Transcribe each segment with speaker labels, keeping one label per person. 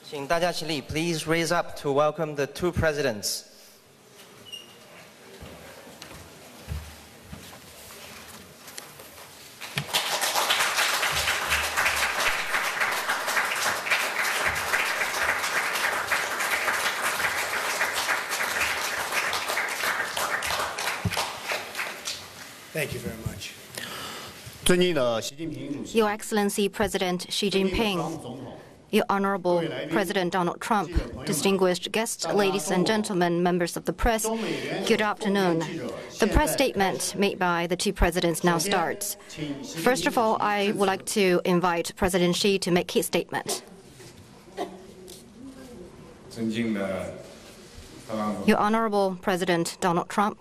Speaker 1: 请大家起立 please raise up to welcome the two presidents.
Speaker 2: Thank you very much.
Speaker 3: Your Excellency President Xi Jinping, Your Honorable President Donald Trump, distinguished guests, ladies and gentlemen, members of the press, good afternoon. The press statement made by the two presidents now starts. First of all, I would like to invite President Xi to make his statement. Your Honorable President Donald Trump,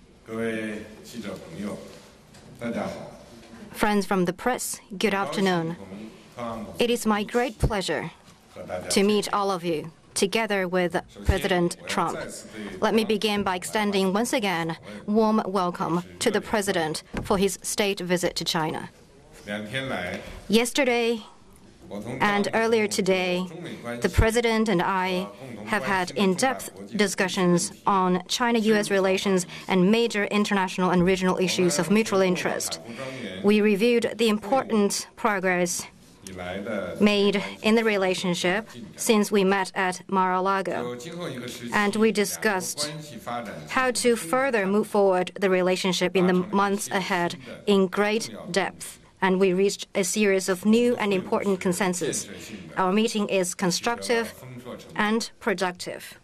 Speaker 3: friends from the press, good afternoon. It is my great pleasure to meet all of you, together with President Trump. Let me begin by extending once again warm welcome to the President for his state visit to China. Yesterday and earlier today, the President and I have had in-depth discussions on China-U.S. relations and major international and regional issues of mutual interest. We reviewed the important progress made in the relationship since we met at Mar-a-Lago, and we discussed how to further move forward the relationship in the months ahead in great depth, and we reached a series of new and important consensus. Our meeting is constructive and productive.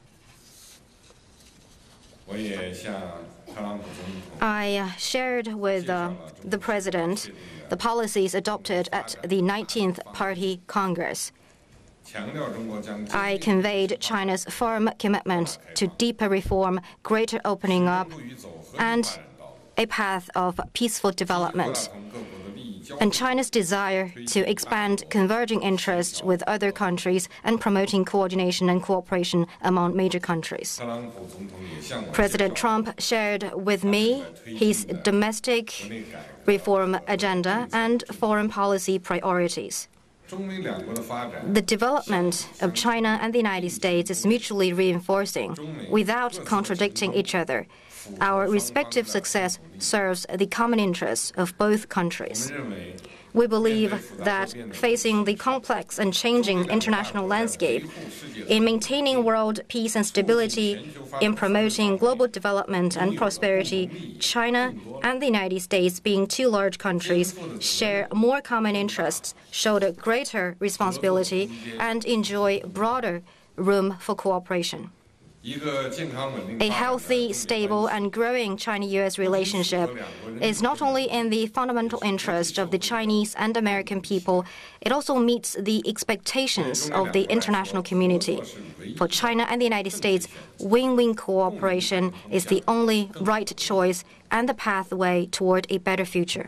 Speaker 3: I shared with the President the policies adopted at the 19th Party Congress. I conveyed China's firm commitment to deeper reform, greater opening up, and a path of peaceful development, and China's desire to expand converging interests with other countries and promoting coordination and cooperation among major countries. President Trump shared with me his domestic reform agenda and foreign policy priorities. The development of China and the United States is mutually reinforcing without contradicting each other. Our respective success serves the common interests of both countries. We believe that facing the complex and changing international landscape, in maintaining world peace and stability, in promoting global development and prosperity, China and the United States, being two large countries, share more common interests, shoulder greater responsibility, and enjoy broader room for cooperation. A healthy, stable, and growing China-U.S. relationship is not only in the fundamental interest of the Chinese and American people, it also meets the expectations of the international community. For China and the United States, win-win cooperation is the only right choice and the pathway toward a better future.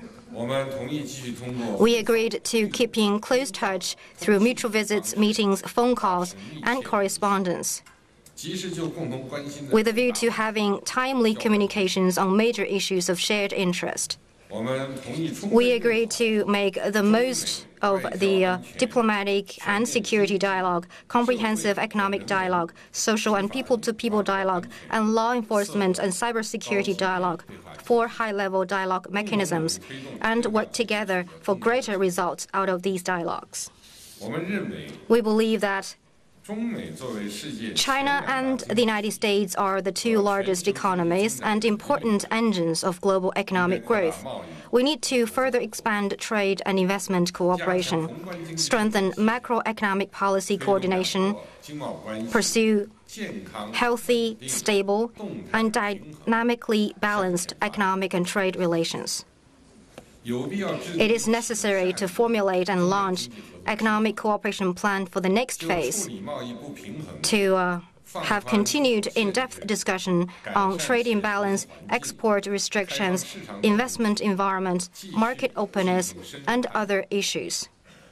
Speaker 3: We agreed to keep in close touch through mutual visits, meetings, phone calls, and correspondence, with a view to having timely communications on major issues of shared interest. We agreed to make the most of the diplomatic and security dialogue, comprehensive economic dialogue, social and people-to-people dialogue, and law enforcement and cybersecurity dialogue, 4 high-level dialogue mechanisms, and work together for greater results out of these dialogues. We believe that China and the United States are the two largest economies and important engines of global economic growth. We need to further expand trade and investment cooperation, strengthen macroeconomic policy coordination, pursue healthy, stable, and dynamically balanced economic and trade relations. It is necessary to formulate and launch economic cooperation plan for the next phase, to have continued in-depth discussion on trade imbalance, export restrictions, investment environment, market openness, and other issues,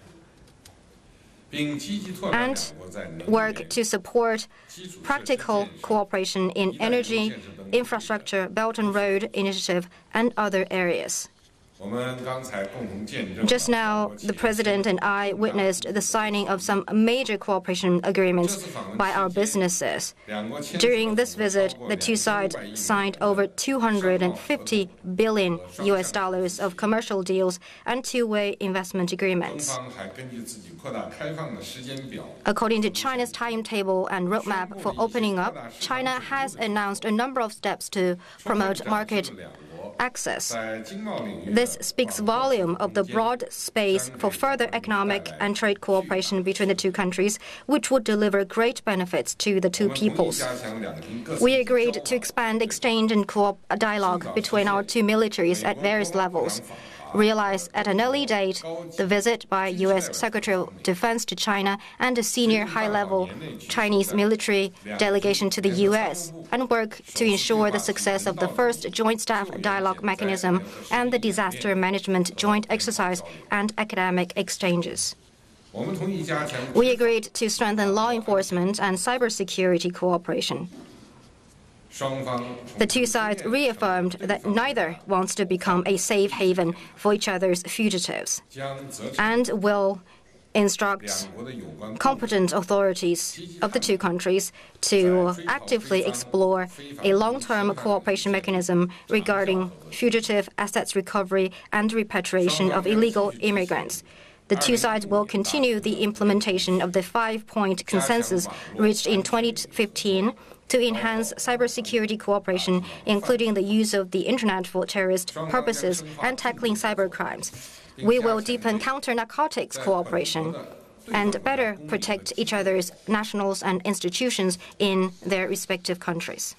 Speaker 3: and work to support practical cooperation in energy, infrastructure, Belt and Road Initiative, and other areas. Just now, the President and I witnessed the signing of some major cooperation agreements by our businesses. During this visit, the two sides signed over $250 billion of commercial deals and two-way investment agreements. According to China's timetable and roadmap for opening up, China has announced a number of steps to promote market access. This speaks volume of the broad space for further economic and trade cooperation between the two countries, which would deliver great benefits to the two peoples. We agreed to expand exchange and dialogue between our two militaries at various levels. Realized at an early date, the visit by U.S. Secretary of Defense to China and a senior high-level Chinese military delegation to the U.S., and work to ensure the success of the first Joint Staff Dialogue Mechanism and the Disaster Management Joint Exercise and academic exchanges. We agreed to strengthen law enforcement and cybersecurity cooperation. The two sides reaffirmed that neither wants to become a safe haven for each other's fugitives and will instruct competent authorities of the two countries to actively explore a long-term cooperation mechanism regarding fugitive assets recovery and repatriation of illegal immigrants. The two sides will continue the implementation of the five-point consensus reached in 2015 to enhance cybersecurity cooperation, including the use of the Internet for terrorist purposes and tackling cybercrimes. We will deepen counter-narcotics cooperation and better protect each other's nationals and institutions in their respective countries.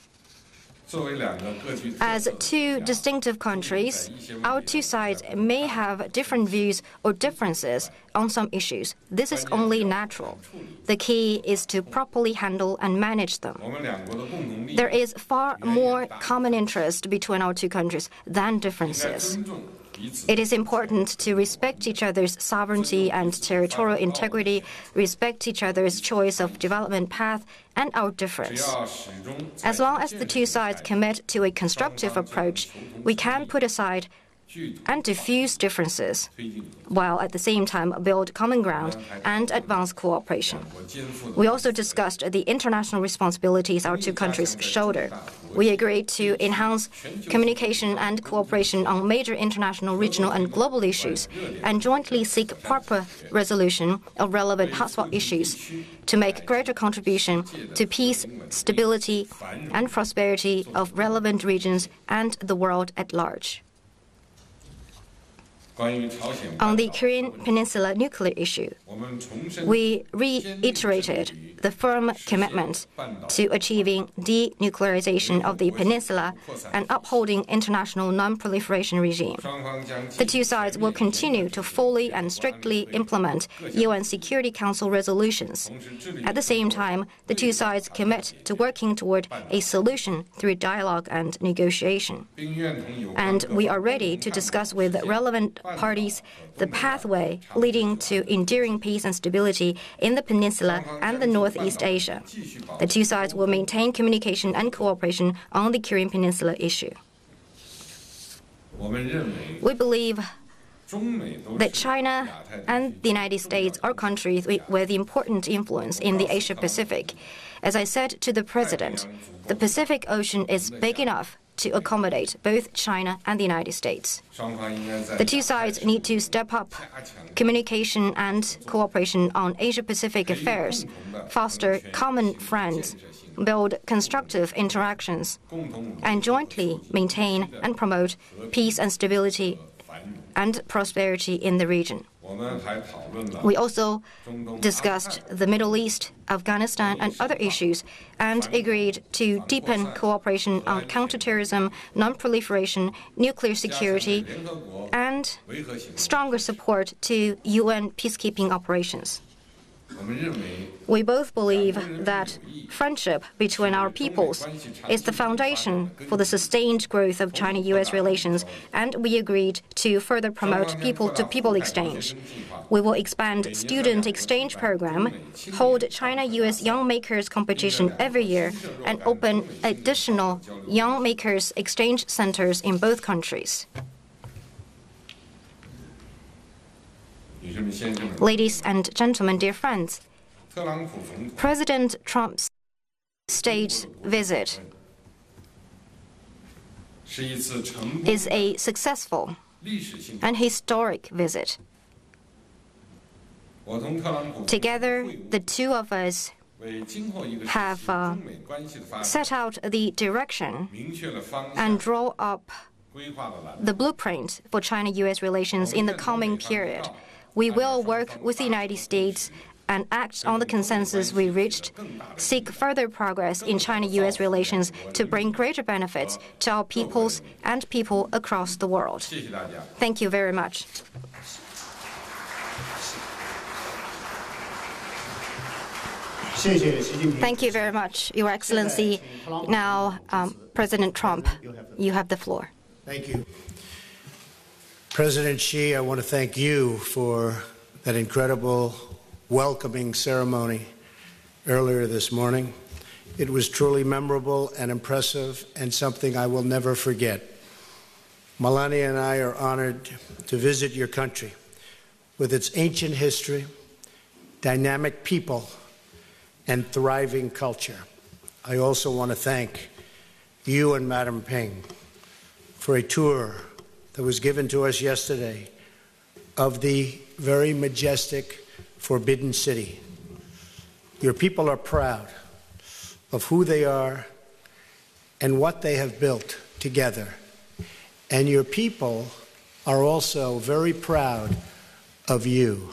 Speaker 3: As two distinctive countries, our two sides may have different views or differences on some issues. This is only natural. The key is to properly handle and manage them. There is far more common interest between our two countries than differences. It is important to respect each other's sovereignty and territorial integrity, respect each other's choice of development path, and our difference. As long as the two sides commit to a constructive approach, we can put aside and diffuse differences, while at the same time build common ground and advance cooperation. We also discussed the international responsibilities our two countries shoulder. We agreed to enhance communication and cooperation on major international, regional, and global issues, and jointly seek proper resolution of relevant hotspot issues to make greater contribution to peace, stability, and prosperity of relevant regions and the world at large. On the Korean Peninsula nuclear issue, we reiterated the firm commitment to achieving denuclearization of the peninsula and upholding international non-proliferation regime. The two sides will continue to fully and strictly implement UN Security Council resolutions. At the same time, the two sides commit to working toward a solution through dialogue and negotiation. And we are ready to discuss with relevant parties the pathway leading to enduring peace and stability in the peninsula and the Northeast Asia. The two sides will maintain communication and cooperation on the Korean Peninsula issue. We believe that China and the United States are countries with important influence in the Asia-Pacific. As I said to the President, the Pacific Ocean is big enough to accommodate both China and the United States. The two sides need to step up communication and cooperation on Asia-Pacific affairs, foster common friends, build constructive interactions, and jointly maintain and promote peace and stability and prosperity in the region. We also discussed the Middle East, Afghanistan, and other issues, and agreed to deepen cooperation on counterterrorism, non-proliferation, nuclear security, and stronger support to UN peacekeeping operations. We both believe that friendship between our peoples is the foundation for the sustained growth of China-U.S. relations, and we agreed to further promote people-to-people exchange. We will expand student exchange program, hold China-U.S. Young Makers competition every year, and open additional Young Makers exchange centers in both countries. Ladies and gentlemen, dear friends, President Trump's state visit is a successful and historic visit. Together, the two of us have set out the direction and draw up the blueprint for China-U.S. relations in the coming period. We will work with the United States and act on the consensus we reached, seek further progress in China-U.S. relations to bring greater benefits to our peoples and people across the world. Thank you very much. Thank you very much, Your Excellency. Now, President Trump, you have the floor.
Speaker 2: Thank you. President Xi, I want to thank you for that incredible welcoming ceremony earlier this morning. It was truly memorable and impressive and something I will never forget. Melania and I are honored to visit your country with its ancient history, dynamic people, and thriving culture. I also want to thank you and Madam Peng for a tour that was given to us yesterday of the very majestic Forbidden City. Your people are proud of who they are and what they have built together. And your people are also very proud of you.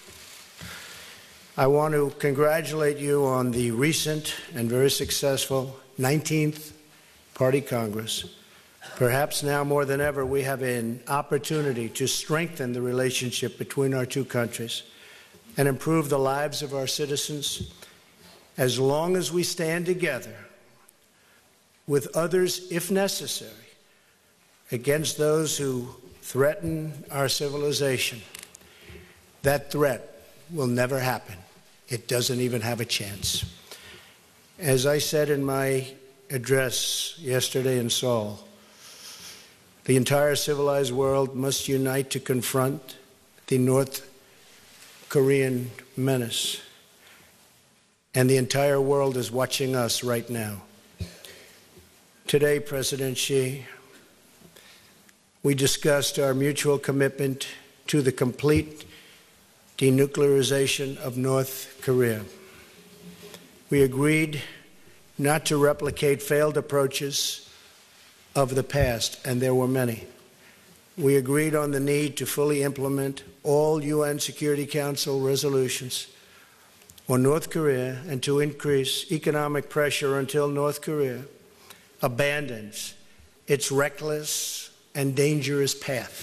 Speaker 2: I want to congratulate you on the recent and very successful 19th Party Congress. Perhaps now more than ever, we have an opportunity to strengthen the relationship between our two countries and improve the lives of our citizens as long as we stand together with others, if necessary, against those who threaten our civilization. That threat will never happen. It doesn't even have a chance. As I said in my address yesterday in Seoul, the entire civilized world must unite to confront the North Korean menace. And the entire world is watching us right now. Today, President Xi, we discussed our mutual commitment to the complete denuclearization of North Korea. We agreed not to replicate failed approaches of the past, and there were many. We agreed on the need to fully implement all UN Security Council resolutions on North Korea and to increase economic pressure until North Korea abandons its reckless and dangerous path.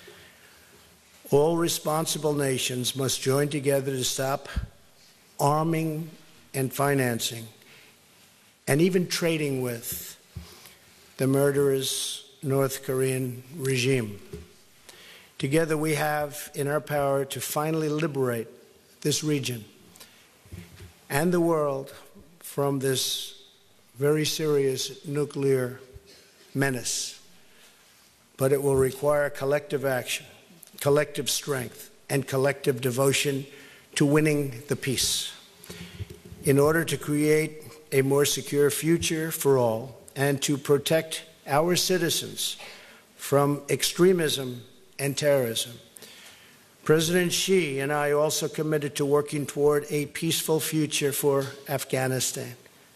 Speaker 2: All responsible nations must join together to stop arming and financing and even trading with the murderous North Korean regime. Together we have in our power to finally liberate this region and the world from this very serious nuclear menace. But it will require collective action, collective strength, and collective devotion to winning the peace. In order to create a more secure future for all and to protect our citizens from extremism and terrorism, President Xi and I also committed to working toward a peaceful future for Afghanistan.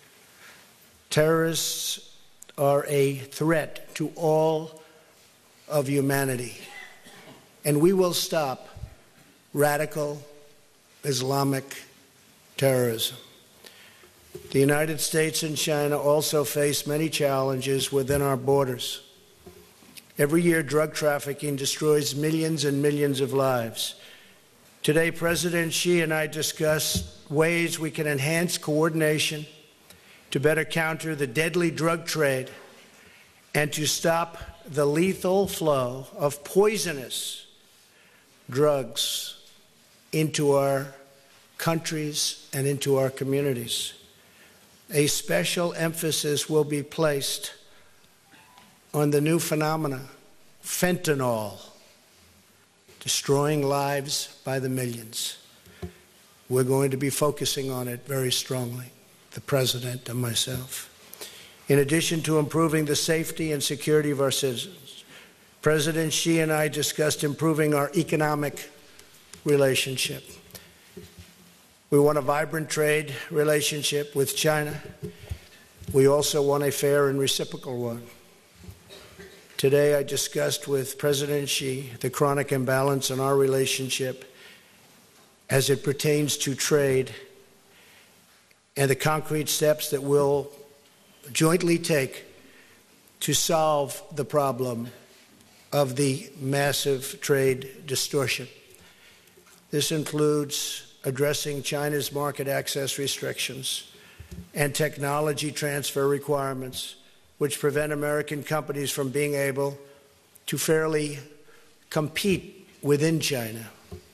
Speaker 2: Terrorists are a threat to all of humanity, and we will stop radical Islamic terrorism. The United States and China also face many challenges within our borders. Every year, drug trafficking destroys millions and millions of lives. Today, President Xi and I discussed ways we can enhance coordination to better counter the deadly drug trade and to stop the lethal flow of poisonous drugs into our countries and into our communities. A special emphasis will be placed on the new phenomena, fentanyl. destroying lives by the millions. We're going to be focusing on it very strongly, the President and myself. In addition to improving the safety and security of our citizens, President Xi and I discussed improving our economic relationship. We want a vibrant trade relationship with China. We also want a fair and reciprocal one. Today, I discussed with President Xi the chronic imbalance in our relationship as it pertains to trade and the concrete steps that we'll jointly take to solve the problem of the massive trade distortion. This includes addressing China's market access restrictions and technology transfer requirements, which prevent American companies from being able to fairly compete within China.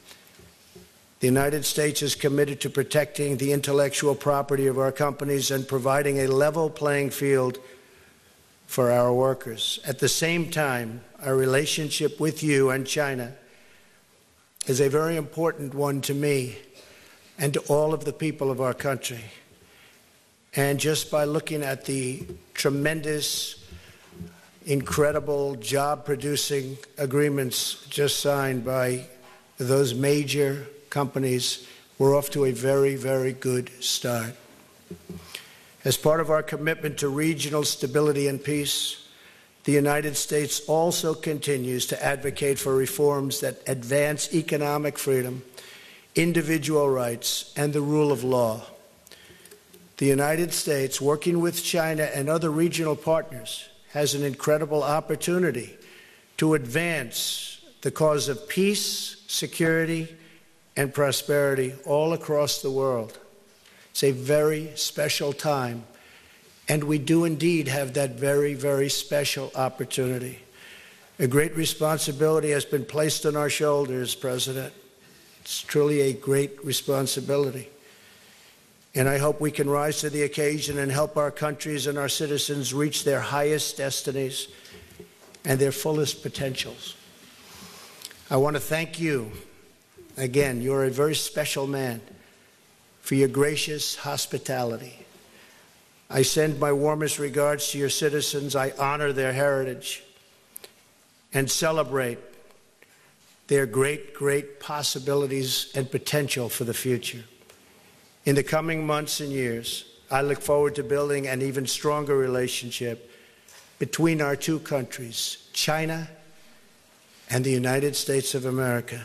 Speaker 2: The United States is committed to protecting the intellectual property of our companies and providing a level playing field for our workers. At the same time, our relationship with you and China is a very important one to me and to all of the people of our country. And just by looking at the tremendous, incredible job-producing agreements just signed by those major companies, we're off to a very, very good start. As part of our commitment to regional stability and peace, the United States also continues to advocate for reforms that advance economic freedom, individual rights, and the rule of law. The United States, working with China and other regional partners, has an incredible opportunity to advance the cause of peace, security, and prosperity all across the world. It's a very special time, and we do indeed have that very, very special opportunity. A great responsibility has been placed on our shoulders, President. It's truly a great responsibility. And I hope we can rise to the occasion and help our countries and our citizens reach their highest destinies and their fullest potentials. I want to thank you. Again, you're a very special man for your gracious hospitality. I send my warmest regards to your citizens. I honor their heritage and celebrate their great, great possibilities and potential for the future. In the coming months and years, I look forward to building an even stronger relationship between our two countries, China and the United States of America,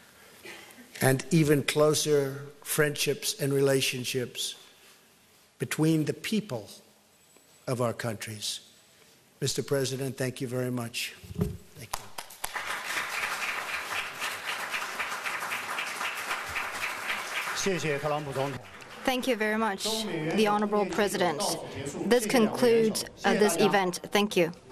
Speaker 2: and even closer friendships and relationships between the people of our countries. Mr. President, thank you very much. Thank you.
Speaker 3: Thank you very much, the Honorable President. This concludes this event. Thank you.